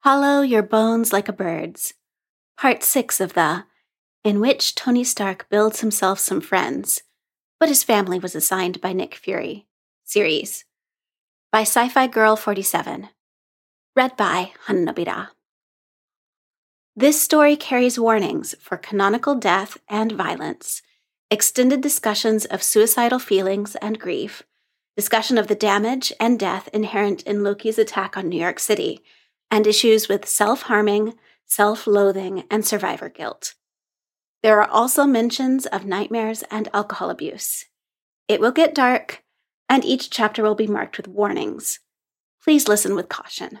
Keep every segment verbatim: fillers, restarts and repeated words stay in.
Hollow Your Bones Like a Bird's, Part six of the In Which Tony Stark Builds Himself Some Friends, but His Family Was Assigned by Nick Fury series, by Sci-Fi Girl forty-seven, read by Hanabira. This story carries warnings for canonical death and violence, extended discussions of suicidal feelings and grief, discussion of the damage and death inherent in Loki's attack on New York City, and issues with self-harming, self-loathing, and survivor guilt. There are also mentions of nightmares and alcohol abuse. It will get dark, and each chapter will be marked with warnings. Please listen with caution.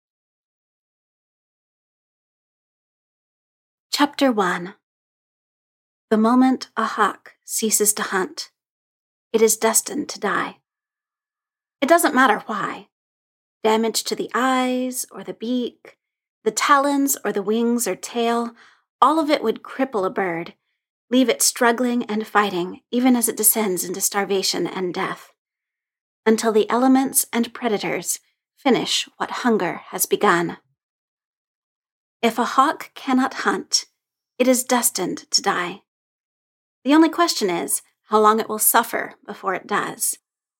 Chapter one. The moment a hawk ceases to hunt, it is destined to die. It doesn't matter why. Damage to the eyes or the beak, the talons or the wings or tail, all of it would cripple a bird, leave it struggling and fighting even as it descends into starvation and death, until the elements and predators finish what hunger has begun. If a hawk cannot hunt, it is destined to die. The only question is how long it will suffer before it does.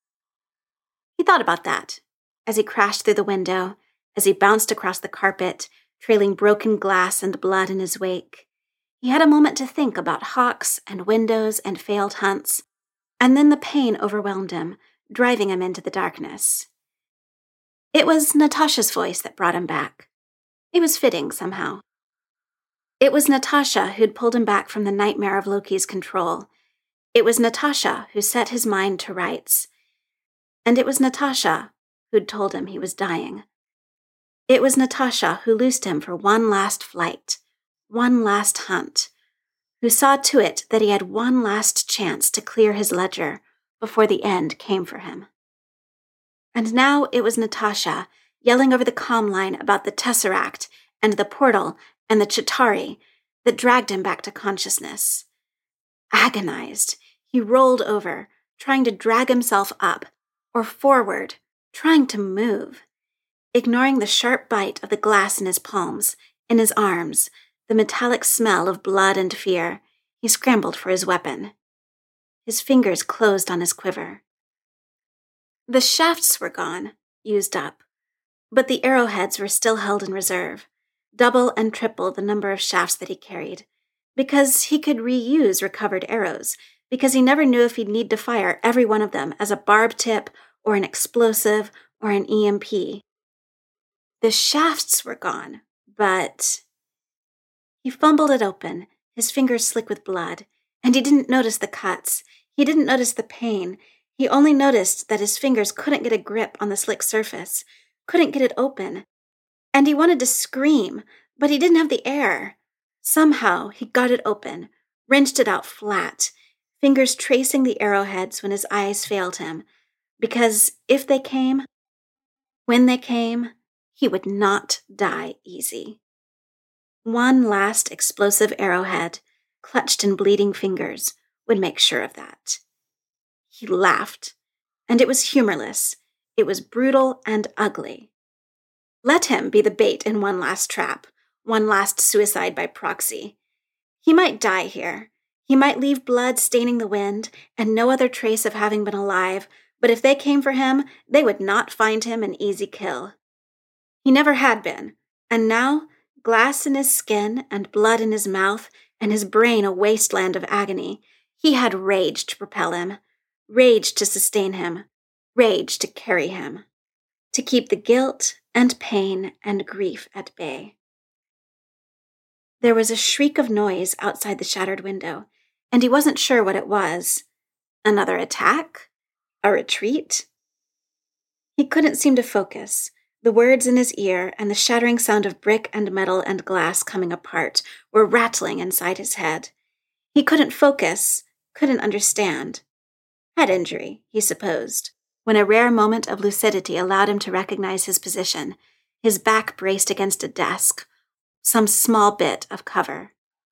He thought about that as he crashed through the window, as he bounced across the carpet, trailing broken glass and blood in his wake. He had a moment to think about hawks and windows and failed hunts, and then the pain overwhelmed him, driving him into the darkness. It was Natasha's voice that brought him back. It was fitting somehow. It was Natasha who'd pulled him back from the nightmare of Loki's control. It was Natasha who set his mind to rights. And it was Natasha who'd told him he was dying. It was Natasha who loosed him for one last flight, one last hunt, who saw to it that he had one last chance to clear his ledger before the end came for him. And now it was Natasha yelling over the comm line about the Tesseract and the portal and the Chitauri that dragged him back to consciousness. Agonized, he rolled over, trying to drag himself up or forward, trying to move, ignoring the sharp bite of the glass in his palms, in his arms, the metallic smell of blood and fear. He scrambled for his weapon. His fingers closed on his quiver. The shafts were gone, used up, but the arrowheads were still held in reserve, double and triple the number of shafts that he carried, because he could reuse recovered arrows, because he never knew if he'd need to fire every one of them as a barb tip or an explosive or an E M P. The shafts were gone, but... He fumbled it open, his fingers slick with blood, and he didn't notice the cuts. He didn't notice the pain. He only noticed that his fingers couldn't get a grip on the slick surface, couldn't get it open. And he wanted to scream, but he didn't have the air. Somehow he got it open, wrenched it out flat, fingers tracing the arrowheads when his eyes failed him, because if they came, when they came, he would not die easy. One last explosive arrowhead, clutched in bleeding fingers, would make sure of that. He laughed, and it was humorless. It was brutal and ugly. Let him be the bait in one last trap, one last suicide by proxy. He might die here. He might leave blood staining the wind and no other trace of having been alive, but if they came for him, they would not find him an easy kill. He never had been, and now, glass in his skin and blood in his mouth and his brain a wasteland of agony, he had rage to propel him, rage to sustain him, rage to carry him, to keep the guilt and pain and grief at bay. There was a shriek of noise outside the shattered window, and he wasn't sure what it was. Another attack? A retreat? He couldn't seem to focus. The words in his ear and the shattering sound of brick and metal and glass coming apart were rattling inside his head. He couldn't focus, couldn't understand. Head injury, he supposed, when a rare moment of lucidity allowed him to recognize his position, his back braced against a desk, some small bit of cover.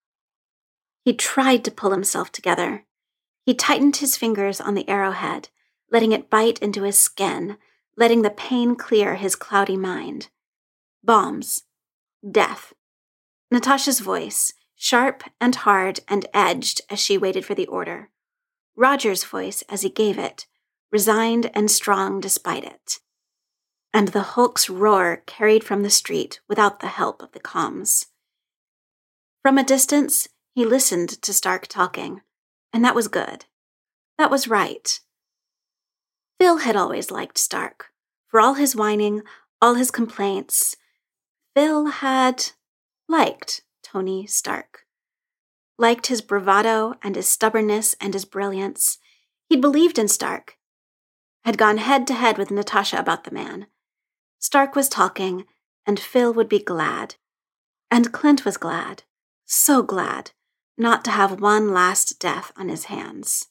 He tried to pull himself together. He tightened his fingers on the arrowhead, letting it bite into his skin, letting the pain clear his cloudy mind. Bombs. Death. Natasha's voice, sharp and hard and edged as she waited for the order. Roger's voice as he gave it, resigned and strong despite it. And the Hulk's roar carried from the street without the help of the comms. From a distance, he listened to Stark talking, and that was good. That was right. Phil had always liked Stark. For all his whining, all his complaints, Phil had liked Tony Stark. Liked his bravado and his stubbornness and his brilliance. He'd believed in Stark. Had gone head to head with Natasha about the man. Stark was talking, and Phil would be glad. And Clint was glad, so glad, not to have one last death on his hands.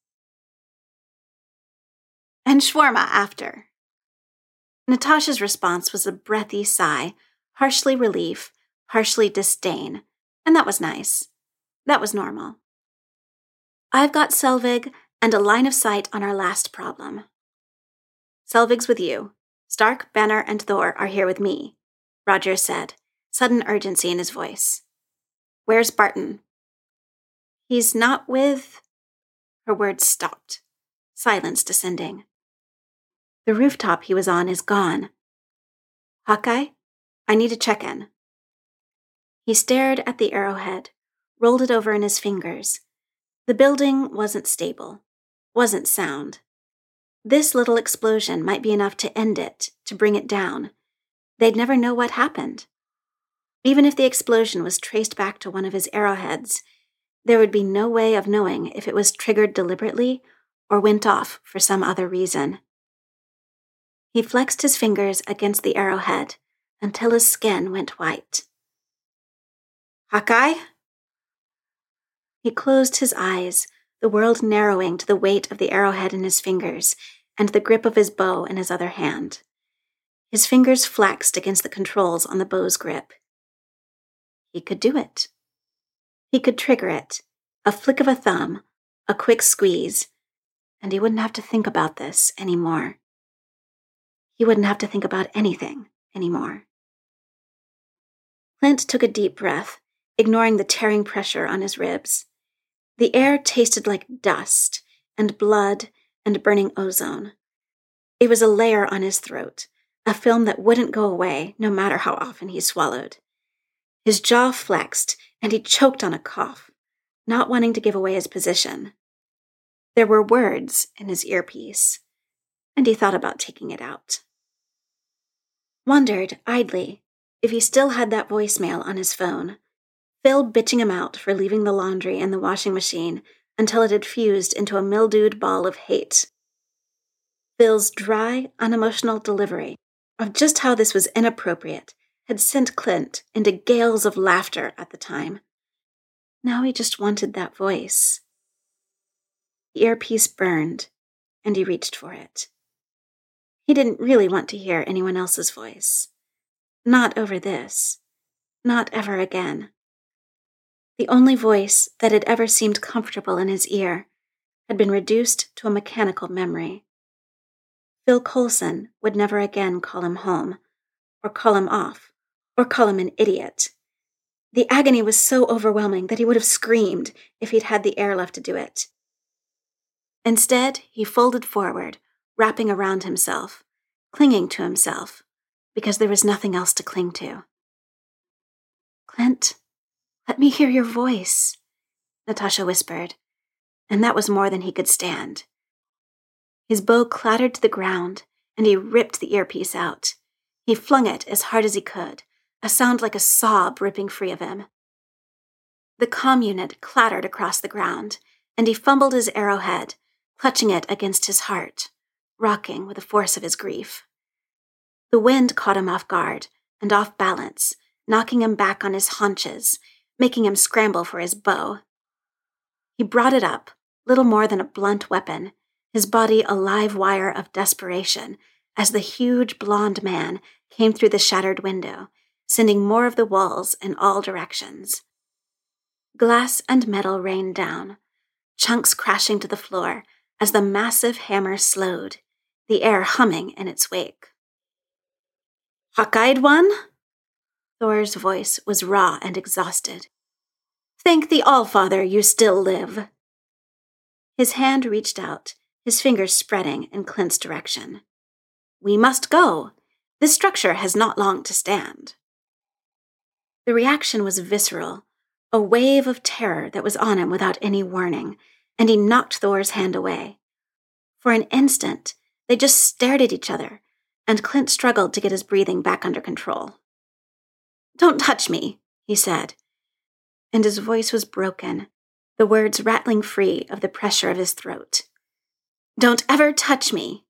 And shawarma after. Natasha's response was a breathy sigh, harshly relief, harshly disdain, and that was nice. That was normal. I've got Selvig and a line of sight on our last problem. Selvig's with you. Stark, Banner, and Thor are here with me, Roger said, sudden urgency in his voice. Where's Barton? He's not with... Her words stopped. Silence descending. The rooftop he was on is gone. Hawkeye, I need to check in. He stared at the arrowhead, rolled it over in his fingers. The building wasn't stable, wasn't sound. This little explosion might be enough to end it, to bring it down. They'd never know what happened. Even if the explosion was traced back to one of his arrowheads, there would be no way of knowing if it was triggered deliberately or went off for some other reason. He flexed his fingers against the arrowhead until his skin went white. Hawkeye? He closed his eyes, the world narrowing to the weight of the arrowhead in his fingers and the grip of his bow in his other hand. His fingers flexed against the controls on the bow's grip. He could do it. He could trigger it, a flick of a thumb, a quick squeeze, and he wouldn't have to think about this anymore. He wouldn't have to think about anything anymore. Clint took a deep breath, ignoring the tearing pressure on his ribs. The air tasted like dust and blood and burning ozone. It was a layer on his throat, a film that wouldn't go away no matter how often he swallowed. His jaw flexed, and he choked on a cough, not wanting to give away his position. There were words in his earpiece, and he thought about taking it out. Wondered, idly, if he still had that voicemail on his phone. Phil bitching him out for leaving the laundry in the washing machine until it had fused into a mildewed ball of hate. Phil's dry, unemotional delivery of just how this was inappropriate had sent Clint into gales of laughter at the time. Now he just wanted that voice. The earpiece burned, and he reached for it. He didn't really want to hear anyone else's voice. Not over this. Not ever again. The only voice that had ever seemed comfortable in his ear had been reduced to a mechanical memory. Phil Coulson would never again call him home, or call him off, or call him an idiot. The agony was so overwhelming that he would have screamed if he'd had the air left to do it. Instead, he folded forward, wrapping around himself, clinging to himself, because there was nothing else to cling to. Clint, let me hear your voice, Natasha whispered, and that was more than he could stand. His bow clattered to the ground, and he ripped the earpiece out. He flung it as hard as he could, a sound like a sob ripping free of him. The comm unit clattered across the ground, and he fumbled his arrowhead, clutching it against his heart, rocking with the force of his grief. The wind caught him off guard and off balance, knocking him back on his haunches, making him scramble for his bow. He brought it up, little more than a blunt weapon, his body a live wire of desperation, as the huge blond man came through the shattered window, sending more of the walls in all directions. Glass and metal rained down, chunks crashing to the floor as the massive hammer slowed, the air humming in its wake. Hawkeyed one? Thor's voice was raw and exhausted. "Thank the Allfather you still live." His hand reached out, his fingers spreading in Clint's direction. "We must go. This structure has not long to stand." The reaction was visceral, a wave of terror that was on him without any warning, and he knocked Thor's hand away. For an instant, they just stared at each other, and Clint struggled to get his breathing back under control. "Don't touch me," he said, and his voice was broken, the words rattling free of the pressure of his throat. "Don't ever touch me."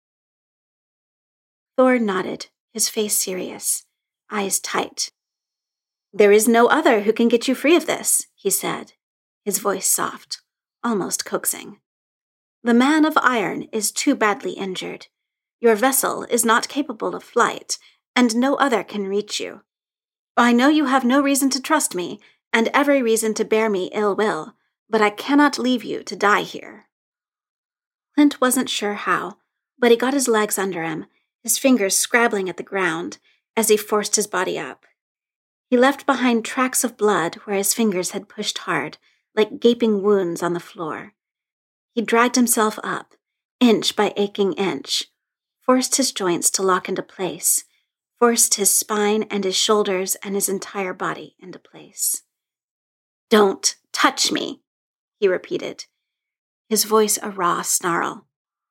Thor nodded, his face serious, eyes tight. "There is no other who can get you free of this," he said, his voice soft, almost coaxing. "The man of iron is too badly injured. Your vessel is not capable of flight, and no other can reach you. I know you have no reason to trust me, and every reason to bear me ill will, but I cannot leave you to die here." Clint wasn't sure how, but he got his legs under him, his fingers scrabbling at the ground as he forced his body up. He left behind tracks of blood where his fingers had pushed hard, like gaping wounds on the floor. He dragged himself up, inch by aching inch, forced his joints to lock into place, forced his spine and his shoulders and his entire body into place. "Don't touch me," he repeated, his voice a raw snarl.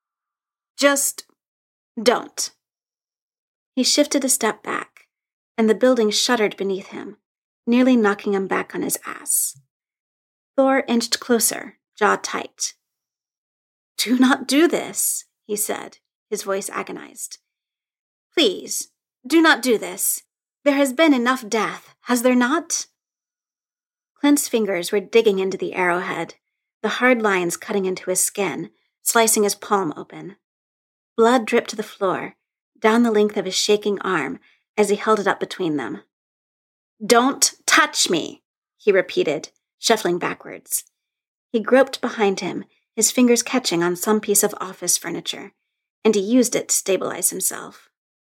"Just don't." He shifted a step back, and the building shuddered beneath him, nearly knocking him back on his ass. Thor inched closer, jaw tight. "Do not do this," he said, his voice agonized. "Please, do not do this. There has been enough death, has there not?" Clint's fingers were digging into the arrowhead, the hard lines cutting into his skin, slicing his palm open. Blood dripped to the floor, down the length of his shaking arm, as he held it up between them. "Don't touch me," he repeated, shuffling backwards. He groped behind him, his fingers catching on some piece of office furniture, and he used it to stabilize himself.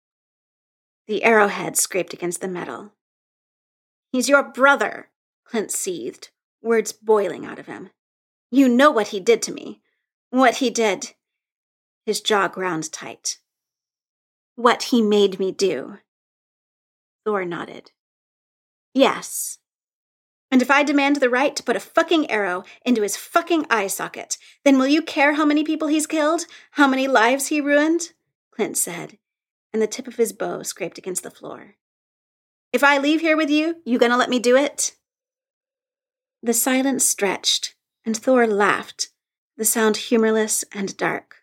The arrowhead scraped against the metal. "He's your brother," Clint seethed, words boiling out of him. "You know what he did to me. What he did." His jaw ground tight. "What he made me do." Thor nodded. "Yes. And if I demand the right to put a fucking arrow into his fucking eye socket, then will you care how many people he's killed? How many lives he ruined?" Clint said, and the tip of his bow scraped against the floor. "If I leave here with you, you gonna let me do it?" The silence stretched, and Thor laughed, the sound humorless and dark.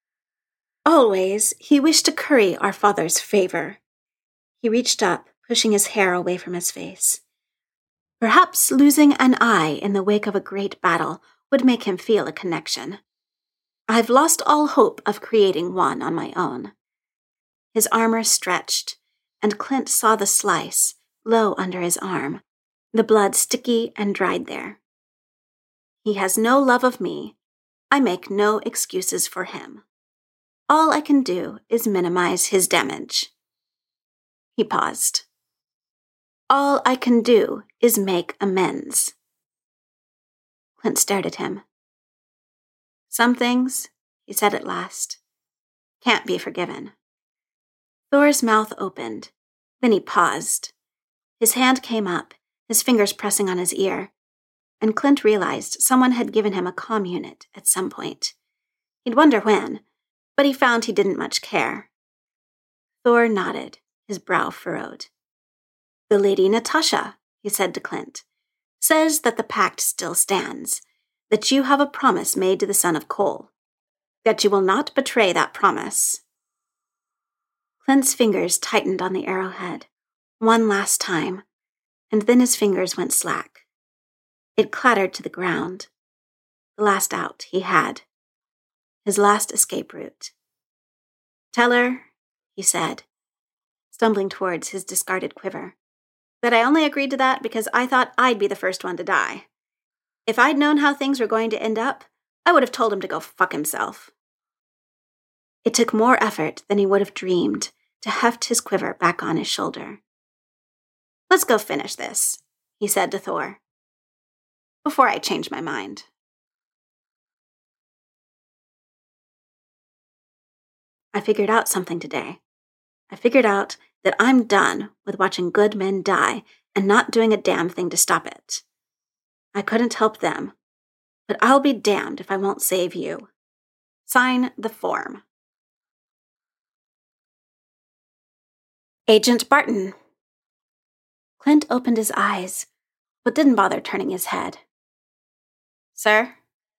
Always, he wished to curry our father's favor. He reached up, pushing his hair away from his face. Perhaps losing an eye in the wake of a great battle would make him feel a connection. I've lost all hope of creating one on my own. His armor stretched, and Clint saw the slice, low under his arm, the blood sticky and dried there. He has no love of me. I make no excuses for him. All I can do is minimize his damage. He paused. All I can do is make amends. Clint stared at him. Some things, he said at last, can't be forgiven. Thor's mouth opened. Then he paused. His hand came up, his fingers pressing on his ear, and Clint realized someone had given him a comm unit at some point. He'd wonder when, but he found he didn't much care. Thor nodded, his brow furrowed. The Lady Natasha, he said to Clint, says that the pact still stands, that you have a promise made to the son of Kol, that you will not betray that promise. Clint's fingers tightened on the arrowhead, one last time, and then his fingers went slack. It clattered to the ground. The last out he had. His last escape route. Tell her, he said, stumbling towards his discarded quiver, that I only agreed to that because I thought I'd be the first one to die. If I'd known how things were going to end up, I would have told him to go fuck himself. It took more effort than he would have dreamed to heft his quiver back on his shoulder. Let's go finish this, he said to Thor, before I change my mind. I figured out something today. I figured out that I'm done with watching good men die and not doing a damn thing to stop it. I couldn't help them, but I'll be damned if I won't save you. Sign the form. Agent Barton. Clint opened his eyes, but didn't bother turning his head. Sir?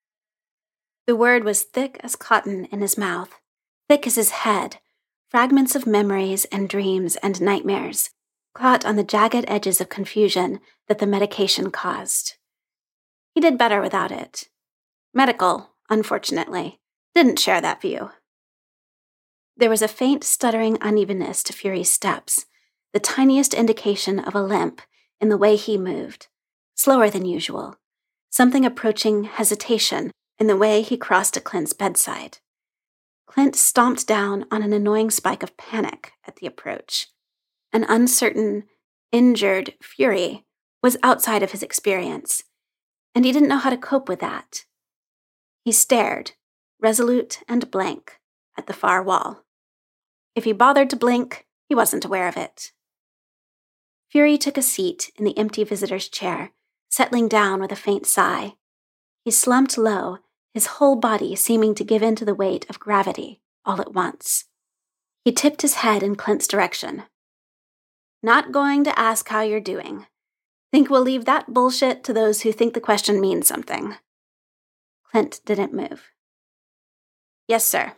The word was thick as cotton in his mouth, thick as his head, fragments of memories and dreams and nightmares, caught on the jagged edges of confusion that the medication caused. He did better without it. Medical, unfortunately, didn't share that view. There was a faint stuttering unevenness to Fury's steps, the tiniest indication of a limp in the way he moved, slower than usual, something approaching hesitation in the way he crossed to Clint's bedside. Clint stomped down on an annoying spike of panic at the approach. An uncertain, injured Fury was outside of his experience, and he didn't know how to cope with that. He stared, resolute and blank, at the far wall. If he bothered to blink, he wasn't aware of it. Fury took a seat in the empty visitor's chair, settling down with a faint sigh. He slumped low, his whole body seeming to give in to the weight of gravity all at once. He tipped his head in Clint's direction. Not going to ask how you're doing. Think we'll leave that bullshit to those who think the question means something. Clint didn't move. Yes, sir.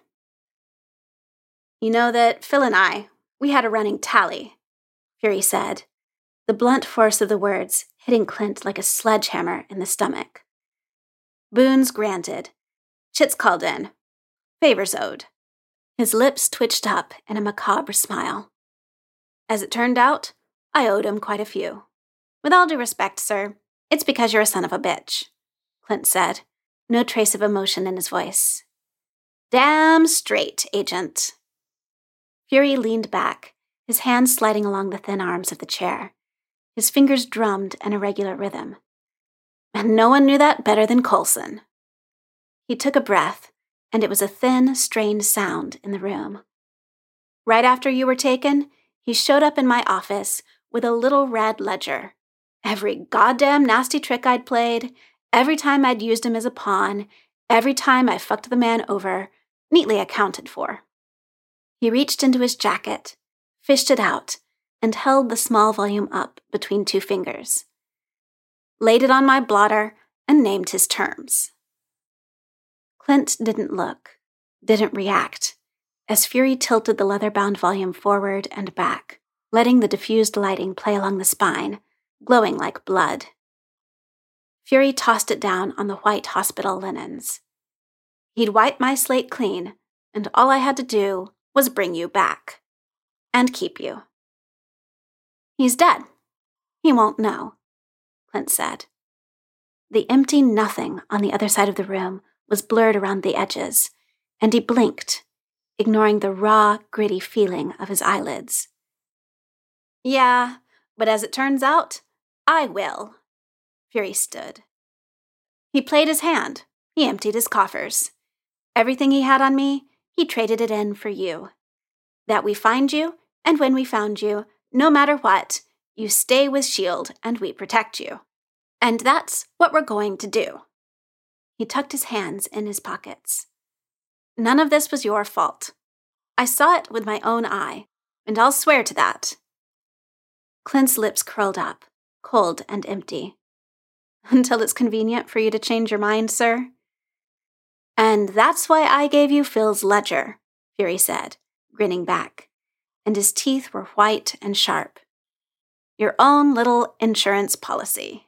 You know that Phil and I, we had a running tally, Fury said, the blunt force of the words hitting Clint like a sledgehammer in the stomach. Boons granted. Chits called in. Favors owed. His lips twitched up in a macabre smile. As it turned out, I owed him quite a few. With all due respect, sir, it's because you're a son of a bitch, Clint said, no trace of emotion in his voice. Damn straight, Agent. Fury leaned back, his hands sliding along the thin arms of the chair. His fingers drummed an irregular rhythm. And no one knew that better than Coulson. He took a breath, and it was a thin, strained sound in the room. Right after you were taken, he showed up in my office with a little red ledger. Every goddamn nasty trick I'd played, every time I'd used him as a pawn, every time I fucked the man over, neatly accounted for. He reached into his jacket, fished it out, and held the small volume up between two fingers. Laid it on my blotter and named his terms. Clint didn't look, didn't react, as Fury tilted the leather-bound volume forward and back, letting the diffused lighting play along the spine, glowing like blood. Fury tossed it down on the white hospital linens. He'd wipe my slate clean, and all I had to do was bring you back. And keep you. He's dead. He won't know, Clint said. The empty nothing on the other side of the room was blurred around the edges, and he blinked, ignoring the raw, gritty feeling of his eyelids. Yeah, but as it turns out, I will. Fury stood. He played his hand. He emptied his coffers. Everything he had on me, he traded it in for you. That we find you, and when we found you, no matter what, you stay with S H I E L D and we protect you. And that's what we're going to do. He tucked his hands in his pockets. None of this was your fault. I saw it with my own eye, and I'll swear to that. Clint's lips curled up, cold and empty. Until it's convenient for you to change your mind, sir? And that's why I gave you Phil's ledger, Fury said, grinning back, and his teeth were white and sharp. Your own little insurance policy.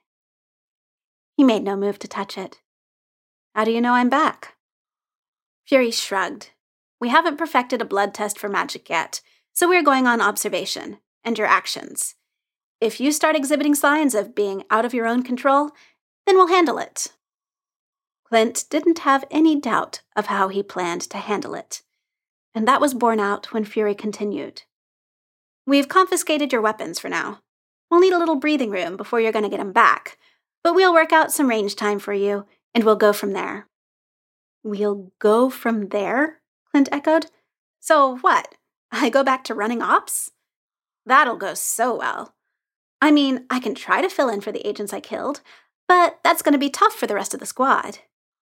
He made no move to touch it. How do you know I'm back? Fury shrugged. We haven't perfected a blood test for magic yet, so we're going on observation and your actions. If you start exhibiting signs of being out of your own control, then we'll handle it. Clint didn't have any doubt of how he planned to handle it, and that was borne out when Fury continued. We've confiscated your weapons for now. We'll need a little breathing room before you're going to get him back, but we'll work out some range time for you, and we'll go from there." "We'll go from there?" Clint echoed. "So what? I go back to running ops? That'll go so well. I mean, I can try to fill in for the agents I killed, but that's going to be tough for the rest of the squad."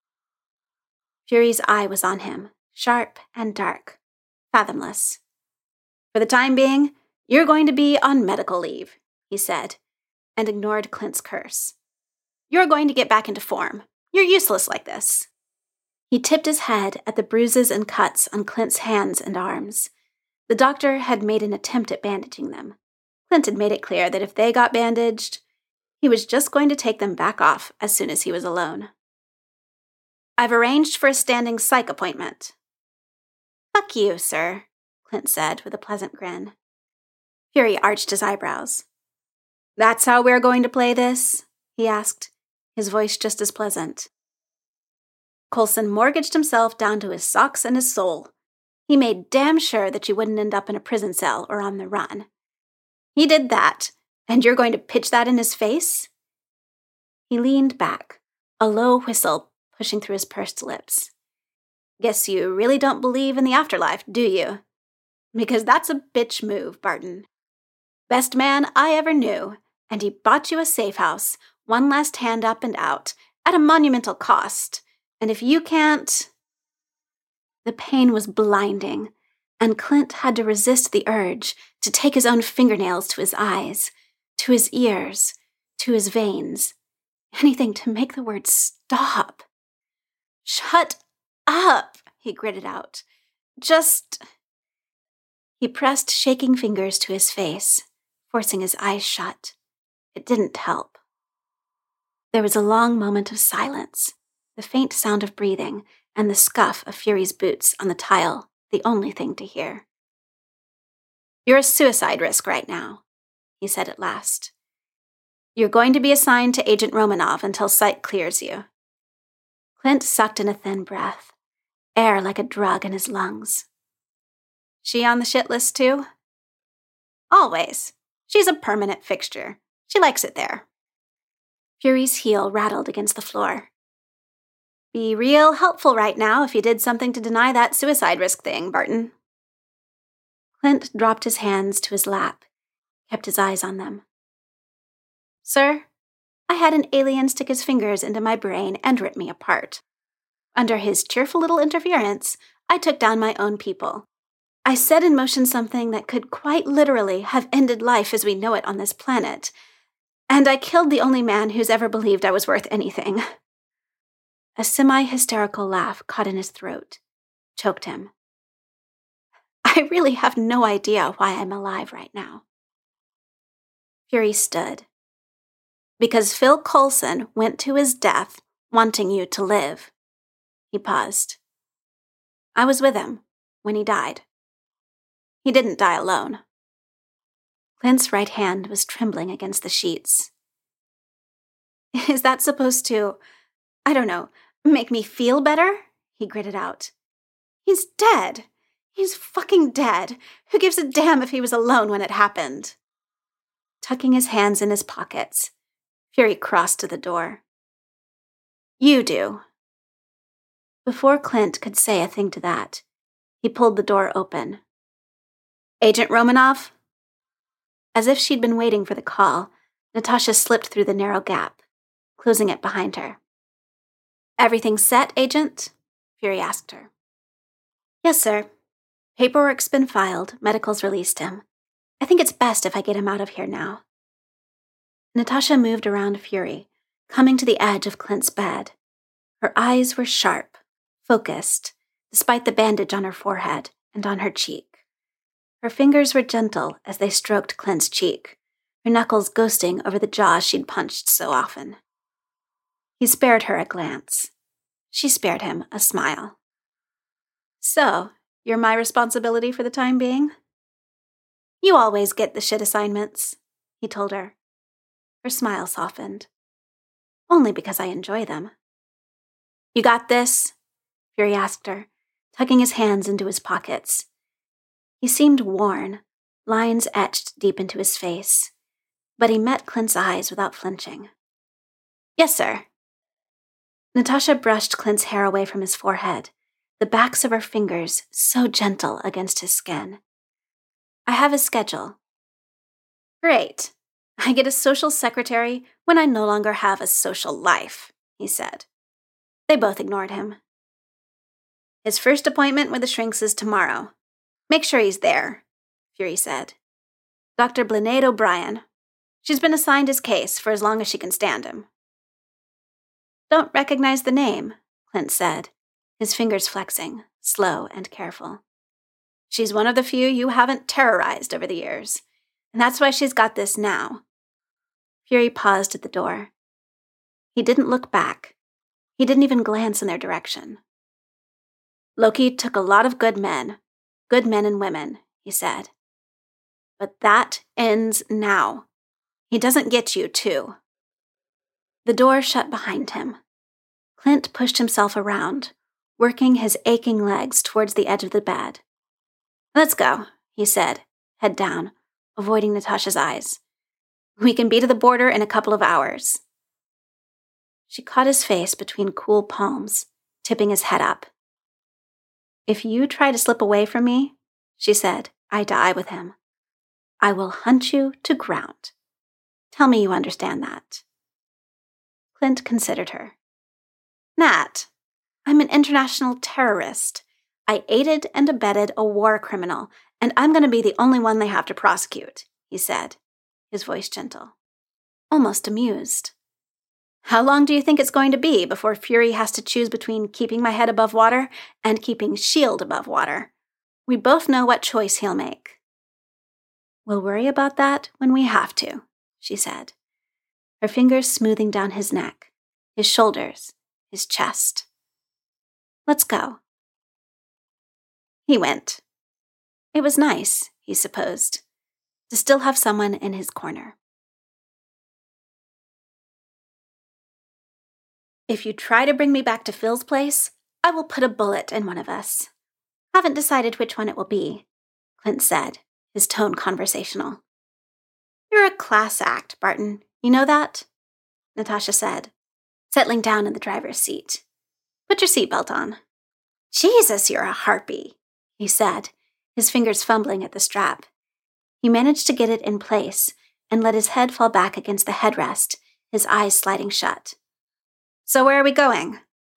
Fury's eye was on him, sharp and dark, fathomless. "For the time being, you're going to be on medical leave," he said, and ignored Clint's curse. "You're going to get back into form. You're useless like this." He tipped his head at the bruises and cuts on Clint's hands and arms. The doctor had made an attempt at bandaging them. Clint had made it clear that if they got bandaged, he was just going to take them back off as soon as he was alone. "I've arranged for a standing psych appointment." "Fuck you, sir," Clint said with a pleasant grin. Fury arched his eyebrows. "That's how we're going to play this?" he asked, his voice just as pleasant. Coulson mortgaged himself down to his socks and his soul. He made damn sure that you wouldn't end up in a prison cell or on the run. He did that, and you're going to pitch that in his face? He leaned back, a low whistle pushing through his pursed lips. "Guess you really don't believe in the afterlife, do you? Because that's a bitch move, Barton. Best man I ever knew, and he bought you a safe house, one last hand up and out, at a monumental cost. And if you can't—" The pain was blinding, and Clint had to resist the urge to take his own fingernails to his eyes, to his ears, to his veins. Anything to make the word stop. "Shut up," he gritted out. "Just—" He pressed shaking fingers to his face, forcing his eyes shut. It didn't help. There was a long moment of silence, the faint sound of breathing and the scuff of Fury's boots on the tile, the only thing to hear. "You're a suicide risk right now," he said at last. "You're going to be assigned to Agent Romanov until sight clears you." Clint sucked in a thin breath, air like a drug in his lungs. "She on the shit list too?" "Always. She's a permanent fixture. She likes it there." Fury's heel rattled against the floor. "Be real helpful right now if you did something to deny that suicide risk thing, Barton." Clint dropped his hands to his lap, kept his eyes on them. "Sir, I had an alien stick his fingers into my brain and rip me apart. Under his cheerful little interference, I took down my own people. I set in motion something that could quite literally have ended life as we know it on this planet, and I killed the only man who's ever believed I was worth anything." A semi-hysterical laugh caught in his throat, choked him. "I really have no idea why I'm alive right now." Fury stood. "Because Phil Coulson went to his death wanting you to live." He paused. "I was with him when he died. He didn't die alone." Clint's right hand was trembling against the sheets. "Is that supposed to, I don't know, make me feel better?" he gritted out. "He's dead. He's fucking dead. Who gives a damn if he was alone when it happened?" Tucking his hands in his pockets, Fury crossed to the door. "You do." Before Clint could say a thing to that, he pulled the door open. "Agent Romanov?" As if she'd been waiting for the call, Natasha slipped through the narrow gap, closing it behind her. "Everything set, Agent?" Fury asked her. "Yes, sir. Paperwork's been filed. Medical's released him. I think it's best if I get him out of here now." Natasha moved around Fury, coming to the edge of Clint's bed. Her eyes were sharp, focused, despite the bandage on her forehead and on her cheek. Her fingers were gentle as they stroked Clint's cheek, her knuckles ghosting over the jaw she'd punched so often. He spared her a glance. She spared him a smile. "So, you're my responsibility for the time being?" "You always get the shit assignments," he told her. Her smile softened. "Only because I enjoy them." "You got this?" Fury asked her, tucking his hands into his pockets. He seemed worn, lines etched deep into his face. but he met Clint's eyes without flinching. "Yes, sir." Natasha brushed Clint's hair away from his forehead, the backs of her fingers so gentle against his skin. "I have a schedule." "Great. I get a social secretary when I no longer have a social life," he said. They both ignored him. "His first appointment with the shrinks is tomorrow. Make sure he's there," Fury said. "Doctor Blinade O'Brien. She's been assigned his case for as long as she can stand him." "Don't recognize the name," Clint said, his fingers flexing, slow and careful. "She's one of the few you haven't terrorized over the years, and that's why she's got this now." Fury paused at the door. He didn't look back. He didn't even glance in their direction. "Loki took a lot of good men, good men and women," he said. "But that ends now. He doesn't get you, too." The door shut behind him. Clint pushed himself around, working his aching legs towards the edge of the bed. "Let's go," he said, head down, avoiding Natasha's eyes. "We can be to the border in a couple of hours." She caught his face between cool palms, tipping his head up. "If you try to slip away from me," she said, eye to eye with him, "I will hunt you to ground. Tell me you understand that." Clint considered her. "Nat, I'm an international terrorist. I aided and abetted a war criminal, and I'm going to be the only one they have to prosecute," he said, his voice gentle, almost amused. "How long do you think it's going to be before Fury has to choose between keeping my head above water and keeping S H I E L D above water? We both know what choice he'll make." "We'll worry about that when we have to," she said, her fingers smoothing down his neck, his shoulders, his chest. "Let's go." He went. It was nice, he supposed, to still have someone in his corner. "If you try to bring me back to Phil's place, I will put a bullet in one of us. Haven't decided which one it will be," Clint said, his tone conversational. "You're a class act, Barton. You know that?" Natasha said, settling down in the driver's seat. "Put your seatbelt on." "Jesus, you're a harpy," he said, his fingers fumbling at the strap. He managed to get it in place and let his head fall back against the headrest, his eyes sliding shut. "So where are we going?"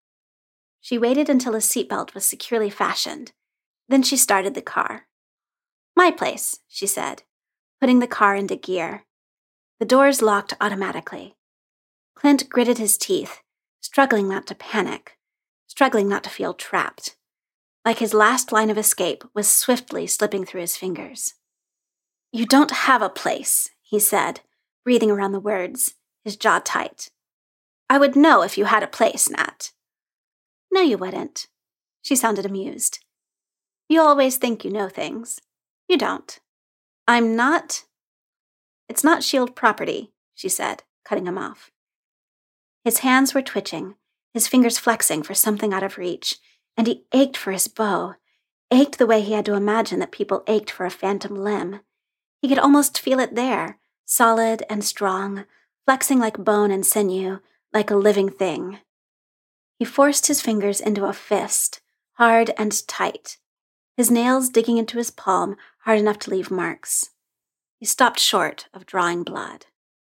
She waited until his seatbelt was securely fashioned. Then she started the car. "My place," she said, putting the car into gear. The doors locked automatically. Clint gritted his teeth, struggling not to panic, struggling not to feel trapped, like his last line of escape was swiftly slipping through his fingers. "You don't have a place," he said, breathing around the words, his jaw tight. "I would know if you had a place, Nat." "No, you wouldn't." She sounded amused. "You always think you know things. You don't. I'm not—" "It's not S H I E L D property," she said, cutting him off. His hands were twitching, his fingers flexing for something out of reach, and he ached for his bow, ached the way he had to imagine that people ached for a phantom limb. He could almost feel it there, solid and strong, flexing like bone and sinew, like a living thing. He forced his fingers into a fist, hard and tight, his nails digging into his palm hard enough to leave marks. He stopped short of drawing blood.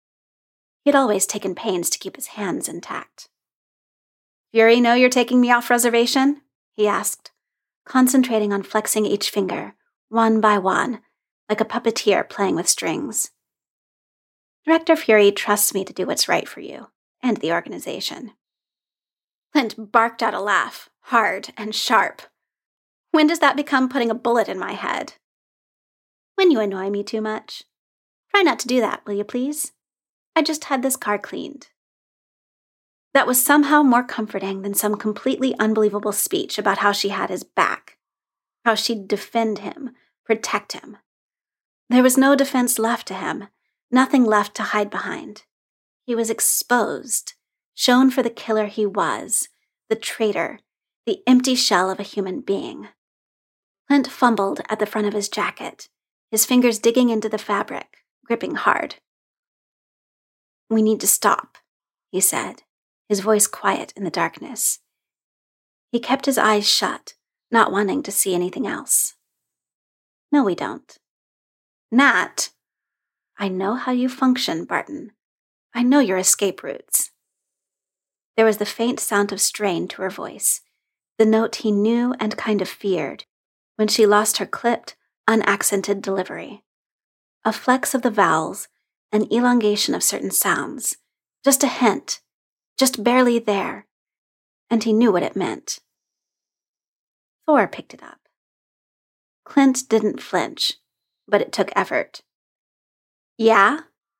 He had always taken pains to keep his hands intact. "Fury know you're taking me off reservation?" he asked, concentrating on flexing each finger, one by one, like a puppeteer playing with strings. "Director Fury trusts me to do what's right for you, and the organization." Clint barked out a laugh, hard and sharp. "When does that become putting a bullet in my head?" "When you annoy me too much. Try not to do that, will you please? I just had this car cleaned." That was somehow more comforting than some completely unbelievable speech about how she had his back, how she'd defend him, protect him. There was no defense left to him, nothing left to hide behind. He was exposed, shown for the killer he was, the traitor, the empty shell of a human being. Clint fumbled at the front of his jacket, his fingers digging into the fabric, gripping hard. We need to stop, he said, his voice quiet in the darkness. He kept his eyes shut, not wanting to see anything else. No, we don't. Nat! I know how you function, Barton. I know your escape routes. There was the faint sound of strain to her voice, the note he knew and kind of feared, when she lost her clipped, unaccented delivery. A flex of the vowels, an elongation of certain sounds, just a hint, just barely there, and he knew what it meant. Thor picked it up. Clint didn't flinch, but it took effort. Yeah?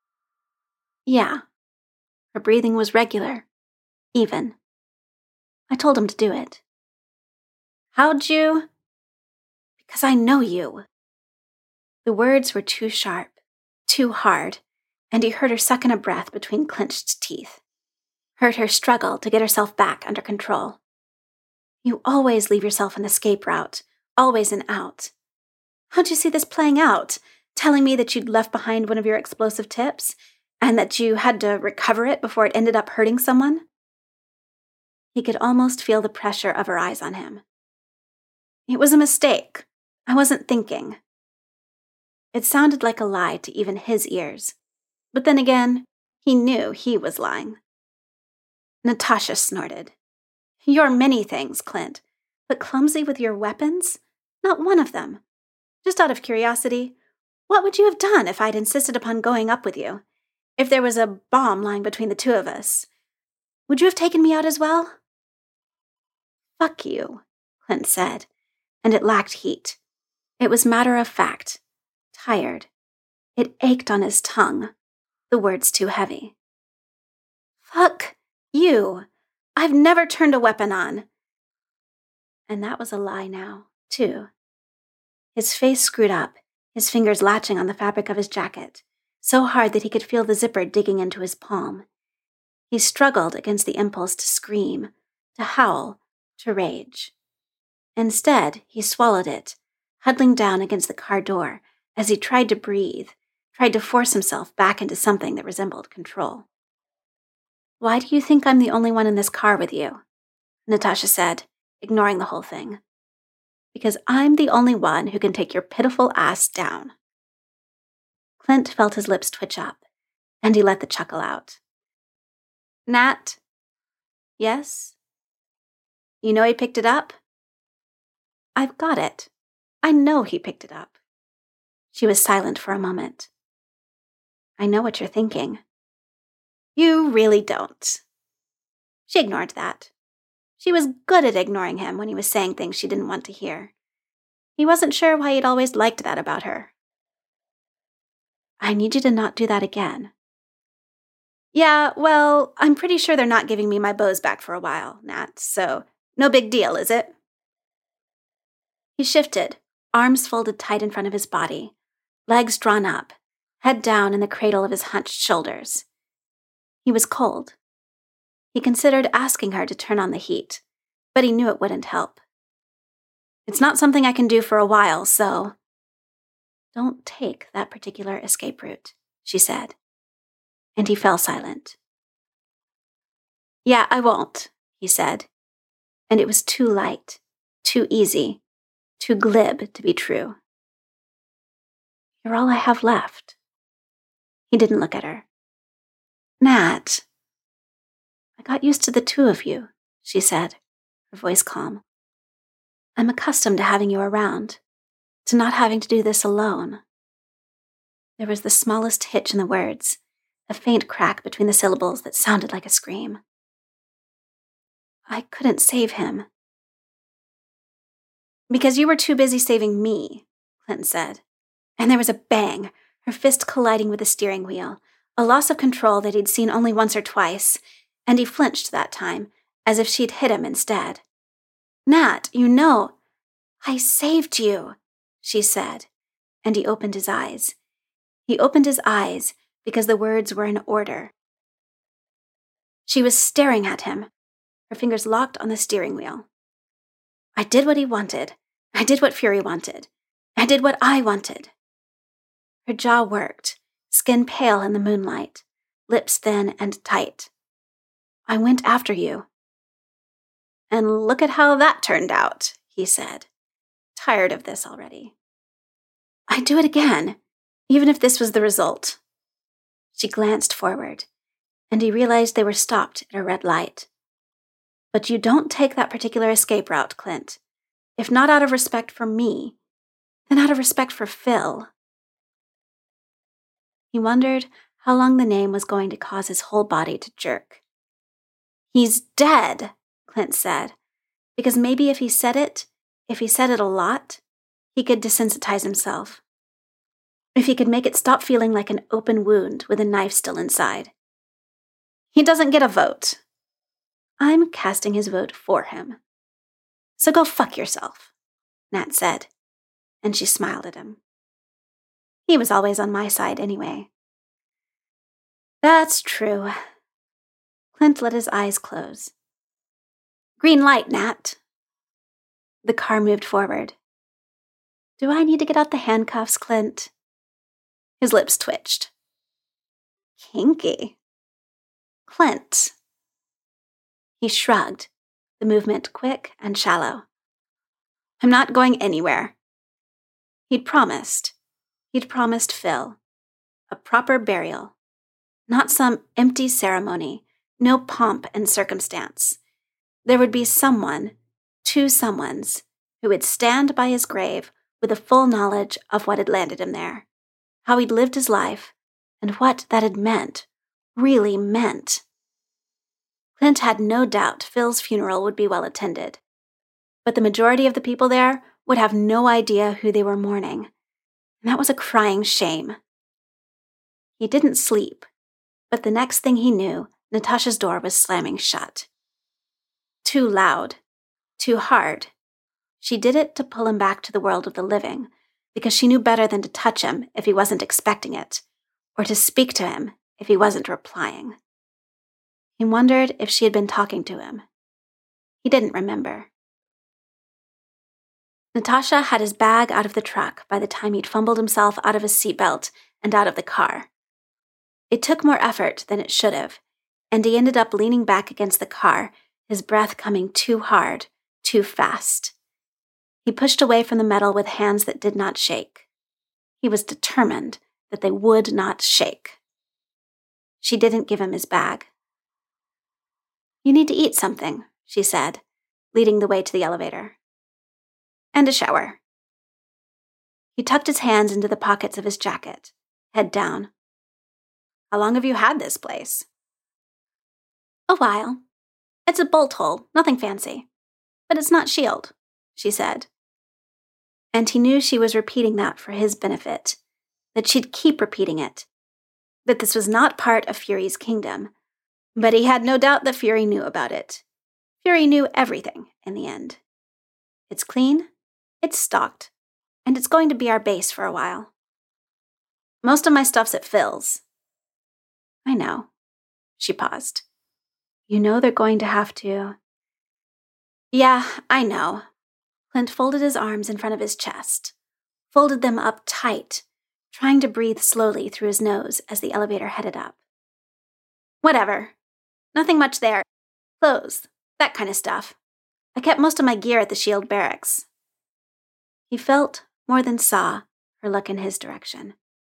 Yeah. Her breathing was regular, even. I told him to do it. How'd you? Because I know you. The words were too sharp, too hard, and he heard her suck in a breath between clenched teeth. Heard her struggle to get herself back under control. You always leave yourself an escape route, always an out. How'd you see this playing out? Telling me that you'd left behind one of your explosive tips, and that you had to recover it before it ended up hurting someone? He could almost feel the pressure of her eyes on him. It was a mistake. I wasn't thinking. It sounded like a lie to even his ears. But then again, he knew he was lying. Natasha snorted. You're many things, Clint, but clumsy with your weapons? Not one of them. Just out of curiosity, what would you have done if I'd insisted upon going up with you? If there was a bomb lying between the two of us? Would you have taken me out as well? Fuck you, Clint said, and it lacked heat. It was matter of fact, tired. It ached on his tongue, the words too heavy. Fuck you. I've never turned a weapon on. And that was a lie now, too. His face screwed up, his fingers latching on the fabric of his jacket, so hard that he could feel the zipper digging into his palm. He struggled against the impulse to scream, to howl, to rage. Instead, he swallowed it, huddling down against the car door as he tried to breathe, tried to force himself back into something that resembled control. Why do you think I'm the only one in this car with you? Natasha said, ignoring the whole thing. Because I'm the only one who can take your pitiful ass down. Clint felt his lips twitch up, and he let the chuckle out. Nat? Yes? You know he picked it up? I've got it. I know he picked it up. She was silent for a moment. I know what you're thinking. You really don't. She ignored that. She was good at ignoring him when he was saying things she didn't want to hear. He wasn't sure why he'd always liked that about her. I need you to not do that again. Yeah, well, I'm pretty sure they're not giving me my bows back for a while, Nat, so no big deal, is it? He shifted, arms folded tight in front of his body, legs drawn up, head down in the cradle of his hunched shoulders. He was cold. He considered asking her to turn on the heat, but he knew it wouldn't help. It's not something I can do for a while, so... Don't take that particular escape route, she said, and he fell silent. Yeah, I won't, he said, and it was too light, too easy, too glib to be true. You're all I have left. He didn't look at her. Nat. I got used to the two of you, she said, her voice calm. I'm accustomed to having you around, to not having to do this alone. There was the smallest hitch in the words, a faint crack between the syllables that sounded like a scream. I couldn't save him. Because you were too busy saving me, Clinton said. And there was a bang, her fist colliding with the steering wheel, a loss of control that he'd seen only once or twice, and he flinched that time, as if she'd hit him instead. Nat, you know, I saved you, she said, and he opened his eyes. He opened his eyes because the words were in order. She was staring at him, her fingers locked on the steering wheel. I did what he wanted. I did what Fury wanted. I did what I wanted. Her jaw worked, skin pale in the moonlight, lips thin and tight. I went after you. And look at how that turned out, he said, tired of this already. I'd do it again, even if this was the result. She glanced forward, and he realized they were stopped at a red light. But you don't take that particular escape route, Clint. If not out of respect for me, then out of respect for Phil. He wondered how long the name was going to cause his whole body to jerk. He's dead, Clint said, because maybe if he said it, if he said it a lot, he could desensitize himself. If he could make it stop feeling like an open wound with a knife still inside. He doesn't get a vote. I'm casting his vote for him. So go fuck yourself, Nat said, and she smiled at him. He was always on my side anyway. That's true. Clint let his eyes close. Green light, Nat. The car moved forward. Do I need to get out the handcuffs, Clint? His lips twitched. Kinky. Clint. He shrugged, the movement quick and shallow. I'm not going anywhere. He'd promised. He'd promised Phil. A proper burial. Not some empty ceremony, no pomp and circumstance. There would be someone, two someones, who would stand by his grave with a full knowledge of what had landed him there, how he'd lived his life, and what that had meant, really meant. Clint had no doubt Phil's funeral would be well attended, but the majority of the people there would have no idea who they were mourning, and that was a crying shame. He didn't sleep, but the next thing he knew, Natasha's door was slamming shut. Too loud, too hard. She did it to pull him back to the world of the living, because she knew better than to touch him if he wasn't expecting it, or to speak to him if he wasn't replying. He wondered if she had been talking to him. He didn't remember. Natasha had his bag out of the truck by the time he'd fumbled himself out of his seatbelt and out of the car. It took more effort than it should have, and he ended up leaning back against the car, his breath coming too hard, too fast. He pushed away from the metal with hands that did not shake. He was determined that they would not shake. She didn't give him his bag. You need to eat something, she said, leading the way to the elevator. And a shower. He tucked his hands into the pockets of his jacket, head down. How long have you had this place? A while. It's a bolt hole, nothing fancy. But it's not Shield, she said. And he knew she was repeating that for his benefit, that she'd keep repeating it, that this was not part of Fury's kingdom. But he had no doubt that Fury knew about it. Fury knew everything in the end. It's clean, it's stocked, and it's going to be our base for a while. Most of my stuff's at Phil's. I know. She paused. You know they're going to have to... Yeah, I know. Clint folded his arms in front of his chest, folded them up tight, trying to breathe slowly through his nose as the elevator headed up. Whatever. Nothing much there. Clothes, that kind of stuff. I kept most of my gear at the Shield barracks. He felt, more than saw, her look in his direction.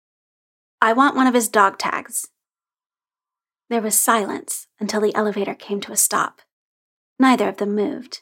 I want one of his dog tags. There was silence until the elevator came to a stop. Neither of them moved.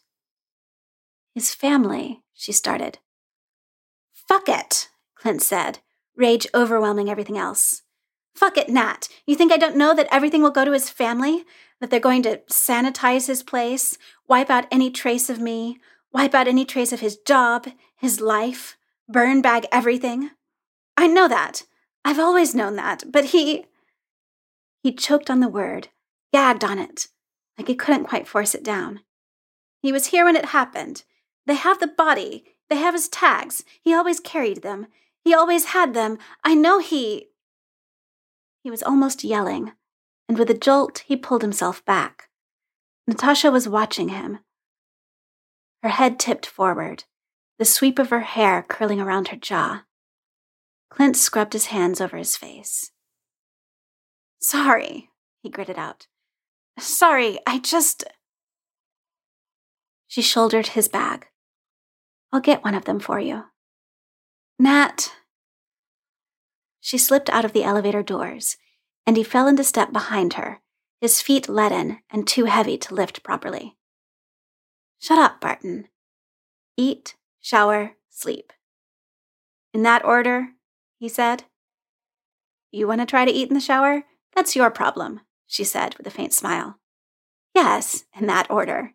His family, she started. Fuck it, Clint said, rage overwhelming everything else. Fuck it, Nat. You think I don't know that everything will go to his family? That they're going to sanitize his place, wipe out any trace of me, wipe out any trace of his job, his life, burn bag everything? I know that. I've always known that, but he... He choked on the word, gagged on it, like he couldn't quite force it down. He was here when it happened. They have the body. They have his tags. He always carried them. He always had them. I know he... He was almost yelling, and with a jolt, he pulled himself back. Natasha was watching him. Her head tipped forward, the sweep of her hair curling around her jaw. Clint scrubbed his hands over his face. Sorry, he gritted out. Sorry, I just... She shouldered his bag. I'll get one of them for you. Nat... She slipped out of the elevator doors, and he fell into step behind her, his feet leaden and too heavy to lift properly. Shut up, Barton. Eat, shower, sleep. In that order, he said. You want to try to eat in the shower? That's your problem, she said with a faint smile. Yes, in that order.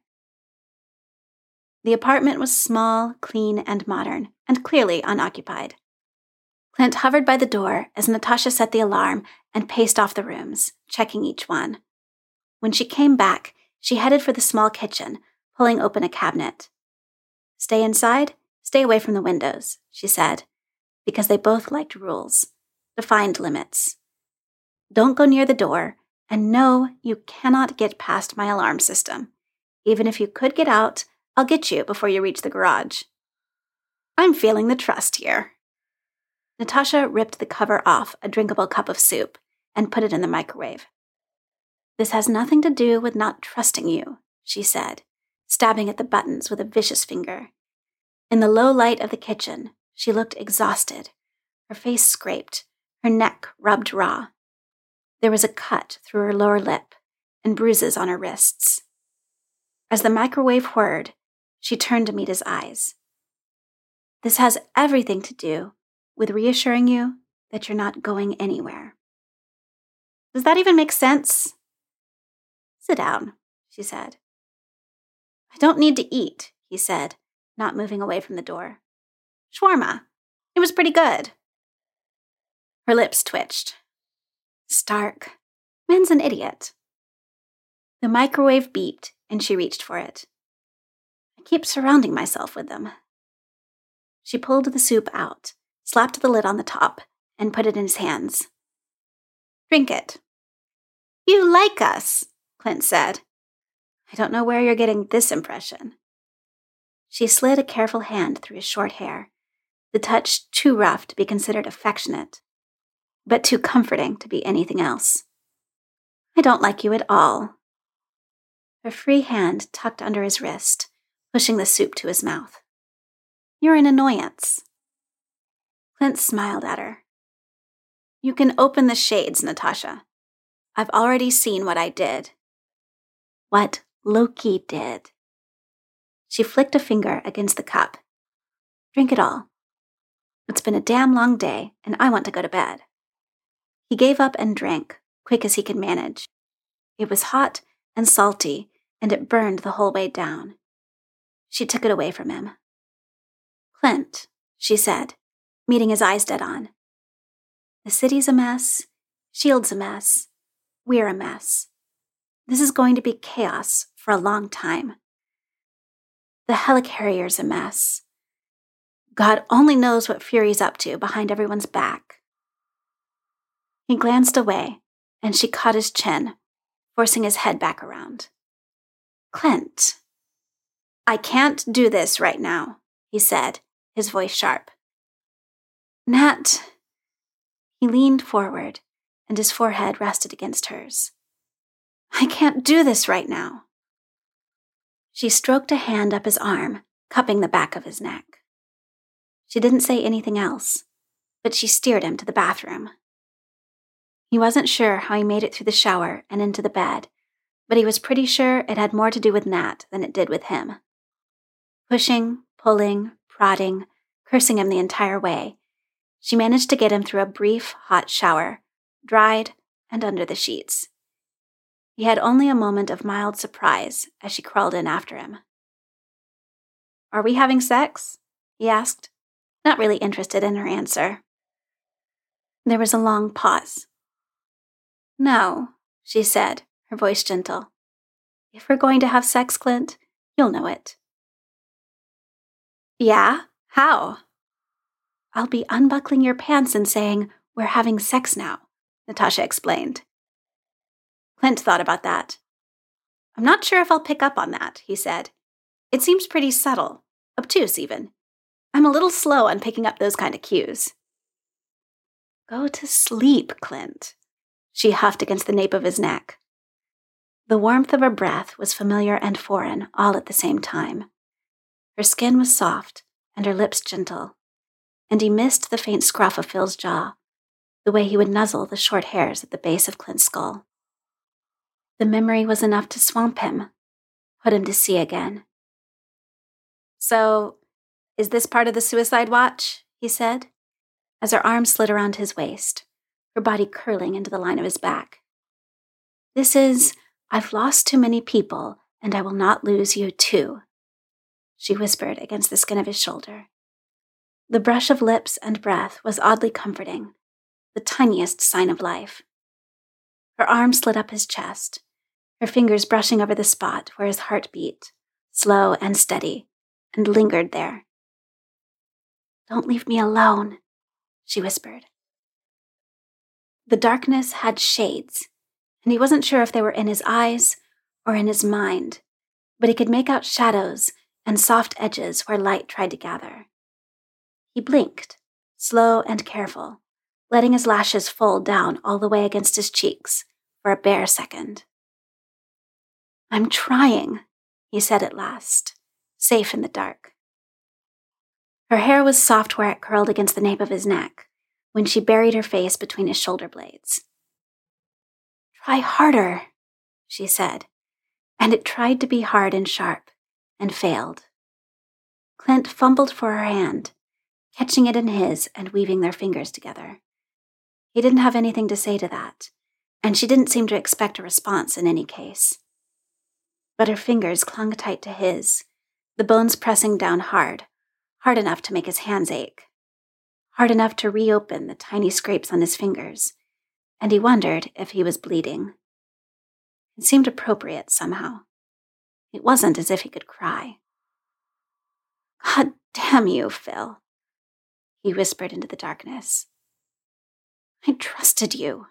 The apartment was small, clean, and modern, and clearly unoccupied. Clint hovered by the door as Natasha set the alarm and paced off the rooms, checking each one. When she came back, she headed for the small kitchen, pulling open a cabinet. Stay inside, stay away from the windows, she said, because they both liked rules, defined limits. Don't go near the door, and no, you cannot get past my alarm system. Even if you could get out, I'll get you before you reach the garage. I'm feeling the trust here. Natasha ripped the cover off a drinkable cup of soup and put it in the microwave. This has nothing to do with not trusting you, she said, stabbing at the buttons with a vicious finger. In the low light of the kitchen, she looked exhausted, her face scraped, her neck rubbed raw. There was a cut through her lower lip and bruises on her wrists. As the microwave whirred, she turned to meet his eyes. This has everything to do with reassuring you that you're not going anywhere. Does that even make sense? Sit down, she said. I don't need to eat, he said, not moving away from the door. Shawarma. It was pretty good. Her lips twitched. Stark. Man's an idiot. The microwave beeped, and she reached for it. I keep surrounding myself with them. She pulled the soup out, slapped the lid on the top, and put it in his hands. Drink it. You like us, Clint said. I don't know where you're getting this impression. She slid a careful hand through his short hair, the touch too rough to be considered affectionate, but too comforting to be anything else. I don't like you at all. Her free hand tucked under his wrist, pushing the soup to his mouth. You're an annoyance. Clint smiled at her. You can open the shades, Natasha. I've already seen what I did. What Loki did. She flicked a finger against the cup. Drink it all. It's been a damn long day, and I want to go to bed. He gave up and drank, quick as he could manage. It was hot and salty, and it burned the whole way down. She took it away from him. Clint, she said, meeting his eyes dead on. The city's a mess. Shield's a mess. We're a mess. This is going to be chaos for a long time. The helicarrier's a mess. God only knows what Fury's up to behind everyone's back. He glanced away, and she caught his chin, forcing his head back around. Clint. I can't do this right now, he said, his voice sharp. Nat. He leaned forward, and his forehead rested against hers. I can't do this right now. She stroked a hand up his arm, cupping the back of his neck. She didn't say anything else, but she steered him to the bathroom. He wasn't sure how he made it through the shower and into the bed, but he was pretty sure it had more to do with Nat than it did with him. Pushing, pulling, prodding, cursing him the entire way, she managed to get him through a brief, hot shower, dried and under the sheets. He had only a moment of mild surprise as she crawled in after him. Are we having sex? He asked, not really interested in her answer. There was a long pause. No, she said, her voice gentle. If we're going to have sex, Clint, you'll know it. Yeah? How? I'll be unbuckling your pants and saying, we're having sex now, Natasha explained. Clint thought about that. I'm not sure if I'll pick up on that, he said. It seems pretty subtle, obtuse even. I'm a little slow on picking up those kind of cues. Go to sleep, Clint. she huffed against the nape of his neck. The warmth of her breath was familiar and foreign all at the same time. Her skin was soft and her lips gentle, and he missed the faint scruff of Phil's jaw, the way he would nuzzle the short hairs at the base of Clint's skull. The memory was enough to swamp him, put him to sea again. "So, is this part of the suicide watch?" he said, as her arm slid around his waist, her body curling into the line of his back. "This is, I've lost too many people, and I will not lose you too," she whispered against the skin of his shoulder. The brush of lips and breath was oddly comforting, the tiniest sign of life. Her arm slid up his chest, her fingers brushing over the spot where his heart beat, slow and steady, and lingered there. "Don't leave me alone," she whispered. The darkness had shades, and he wasn't sure if they were in his eyes or in his mind, but he could make out shadows and soft edges where light tried to gather. He blinked, slow and careful, letting his lashes fold down all the way against his cheeks for a bare second. "I'm trying," he said at last, safe in the dark. Her hair was soft where it curled against the nape of his neck, when she buried her face between his shoulder blades. "Try harder," she said, and it tried to be hard and sharp, and failed. Clint fumbled for her hand, catching it in his and weaving their fingers together. He didn't have anything to say to that, and she didn't seem to expect a response in any case. But her fingers clung tight to his, the bones pressing down hard, hard enough to make his hands ache, hard enough to reopen the tiny scrapes on his fingers, and he wondered if he was bleeding. It seemed appropriate somehow. It wasn't as if he could cry. "God damn you, Phil," he whispered into the darkness. "I trusted you."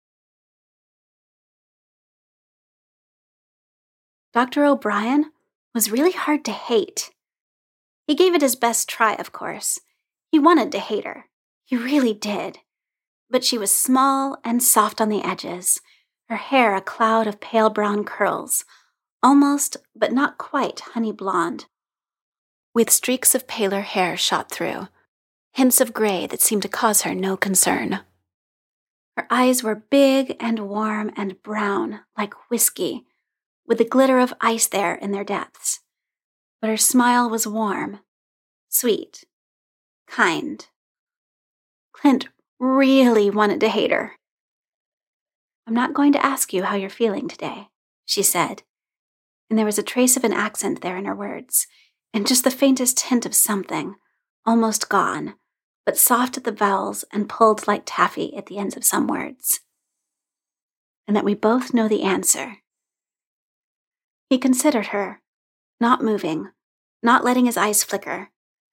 Doctor O'Brien was really hard to hate. He gave it his best try, of course. He wanted to hate her. He really did. But she was small and soft on the edges, her hair a cloud of pale brown curls, almost, but not quite, honey blonde, with streaks of paler hair shot through, hints of gray that seemed to cause her no concern. Her eyes were big and warm and brown, like whiskey, with the glitter of ice there in their depths. But her smile was warm, sweet, kind. Clint really wanted to hate her. "I'm not going to ask you how you're feeling today," she said, and there was a trace of an accent there in her words, and just the faintest hint of something, almost gone, but soft at the vowels and pulled like taffy at the ends of some words. "And that we both know the answer." He considered her, not moving, not letting his eyes flicker.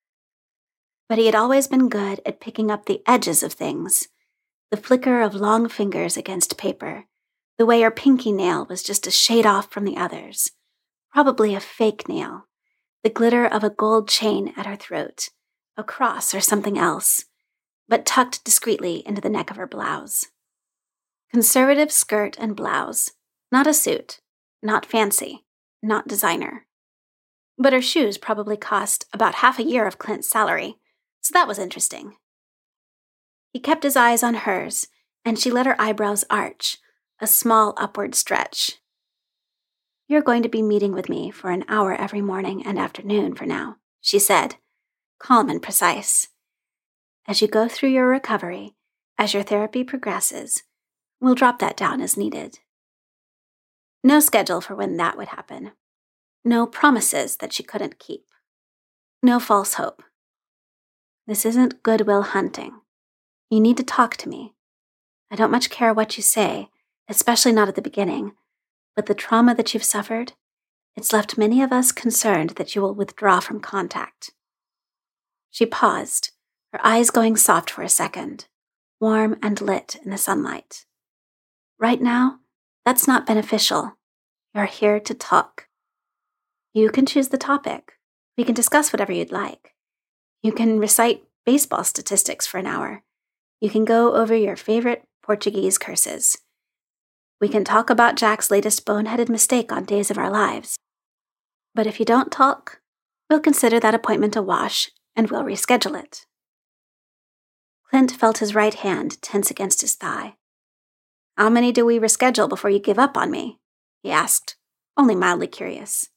But he had always been good at picking up the edges of things, the flicker of long fingers against paper, the way her pinky nail was just a shade off from the others, probably a fake nail, the glitter of a gold chain at her throat, a cross or something else, but tucked discreetly into the neck of her blouse. Conservative skirt and blouse, not a suit, not fancy, not designer. But her shoes probably cost about half a year of Clint's salary, so that was interesting. He kept his eyes on hers, and she let her eyebrows arch, a small upward stretch. "You're going to be meeting with me for an hour every morning and afternoon for now," she said, calm and precise. "As you go through your recovery, as your therapy progresses, we'll drop that down as needed." No schedule for when that would happen. No promises that she couldn't keep. No false hope. "This isn't Goodwill Hunting. You need to talk to me. I don't much care what you say, especially not at the beginning, but the trauma that you've suffered, it's left many of us concerned that you will withdraw from contact." She paused, her eyes going soft for a second, warm and lit in the sunlight. "Right now, that's not beneficial. You're here to talk. You can choose the topic. We can discuss whatever you'd like. You can recite baseball statistics for an hour. You can go over your favorite Portuguese curses. We can talk about Jack's latest boneheaded mistake on Days of Our Lives. But if you don't talk, we'll consider that appointment a wash, and we'll reschedule it. Clint felt his right hand tense against his thigh. How many do we reschedule before you give up on me? He asked, only mildly curious.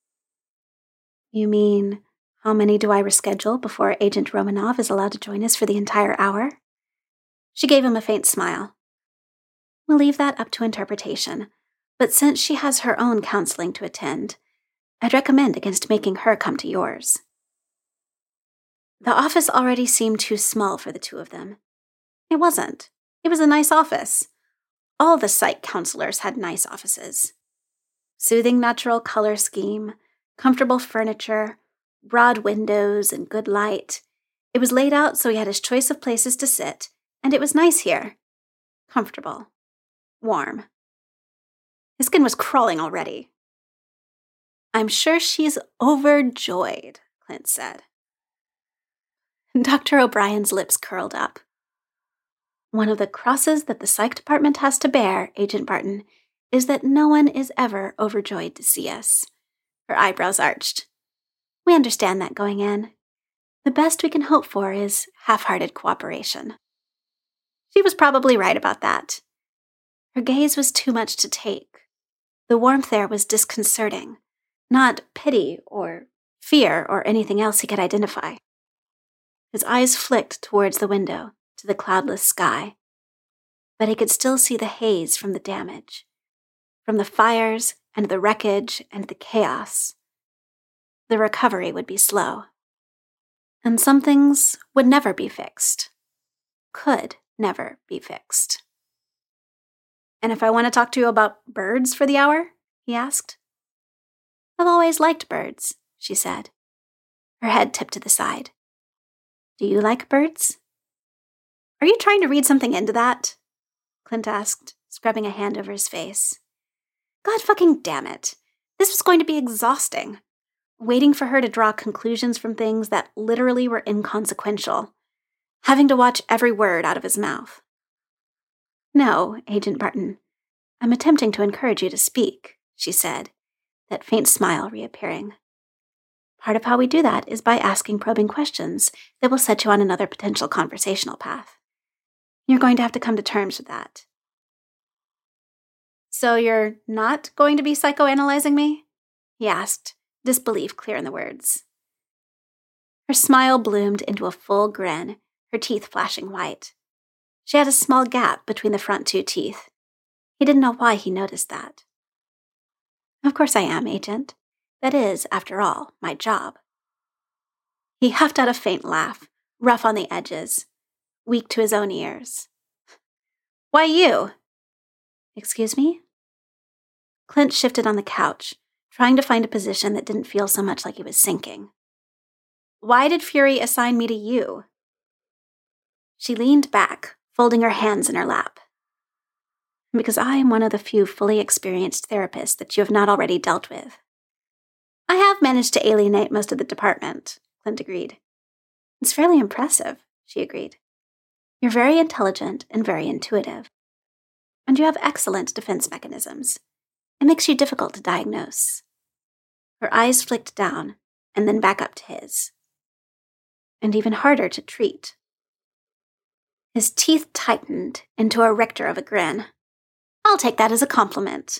You mean, how many do I reschedule before Agent Romanov is allowed to join us for the entire hour? She gave him a faint smile. We'll leave that up to interpretation, but since she has her own counseling to attend, I'd recommend against making her come to yours. The office already seemed too small for the two of them. It wasn't. It was a nice office. All the psych counselors had nice offices. Soothing natural color scheme, comfortable furniture, broad windows, and good light. It was laid out so he had his choice of places to sit, and it was nice here. Comfortable. Warm. His skin was crawling already. I'm sure she's overjoyed, Clint said. Doctor O'Brien's lips curled up. One of the crosses that the psych department has to bear, Agent Barton, is that no one is ever overjoyed to see us. Her eyebrows arched. We understand that going in. The best we can hope for is half-hearted cooperation. She was probably right about that. Her gaze was too much to take. The warmth there was disconcerting, not pity or fear or anything else he could identify. His eyes flicked towards the window, to the cloudless sky, but he could still see the haze from the damage, from the fires and the wreckage and the chaos. The recovery would be slow. And some things would never be fixed. Could never be fixed. And if I want to talk to you about birds for the hour? He asked. I've always liked birds, she said. Her head tipped to the side. Do you like birds? Are you trying to read something into that? Clint asked, scrubbing a hand over his face. God fucking damn it. This was going to be exhausting. Waiting for her to draw conclusions from things that literally were inconsequential. Having to watch every word out of his mouth. No, Agent Barton. I'm attempting to encourage you to speak, she said, that faint smile reappearing. Part of how we do that is by asking probing questions that will set you on another potential conversational path. You're going to have to come to terms with that. So you're not going to be psychoanalyzing me? He asked, disbelief clear in the words. Her smile bloomed into a full grin, her teeth flashing white. She had a small gap between the front two teeth. He didn't know why he noticed that. Of course I am, Agent. That is, after all, my job. He huffed out a faint laugh, rough on the edges, weak to his own ears. Why you? Excuse me? Clint shifted on the couch, trying to find a position that didn't feel so much like he was sinking. Why did Fury assign me to you? She leaned back, folding her hands in her lap. Because I am one of the few fully experienced therapists that you have not already dealt with. I have managed to alienate most of the department, Clint agreed. It's fairly impressive, she agreed. You're very intelligent and very intuitive. And you have excellent defense mechanisms. It makes you difficult to diagnose. Her eyes flicked down and then back up to his. And even harder to treat. His teeth tightened into a rector of a grin. I'll take that as a compliment.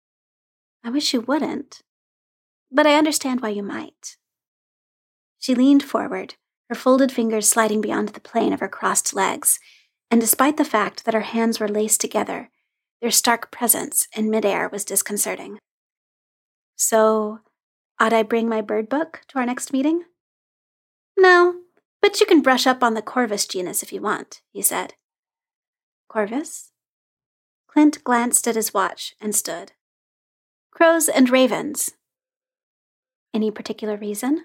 I wish you wouldn't, but I understand why you might. She leaned forward, her folded fingers sliding beyond the plane of her crossed legs, and despite the fact that her hands were laced together, their stark presence in midair was disconcerting. So, ought I bring my bird book to our next meeting? No, but you can brush up on the Corvus genus if you want, he said. Corvus? Clint glanced at his watch and stood. Crows and ravens. Any particular reason?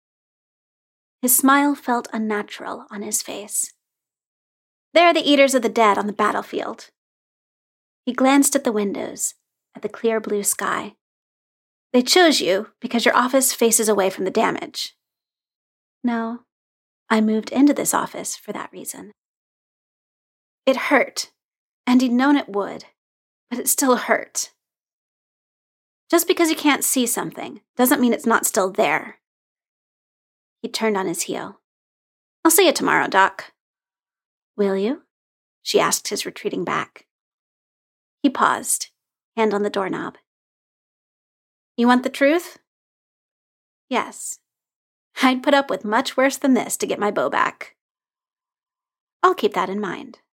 His smile felt unnatural on his face. They're the eaters of the dead on the battlefield. He glanced at the windows, at the clear blue sky. They chose you because your office faces away from the damage. No, I moved into this office for that reason. It hurt, and he'd known it would, but it still hurt. Just because you can't see something doesn't mean it's not still there. He turned on his heel. I'll see you tomorrow, Doc. Will you? She asked his retreating back. He paused, hand on the doorknob. You want the truth? Yes. I'd put up with much worse than this to get my beau back. I'll keep that in mind.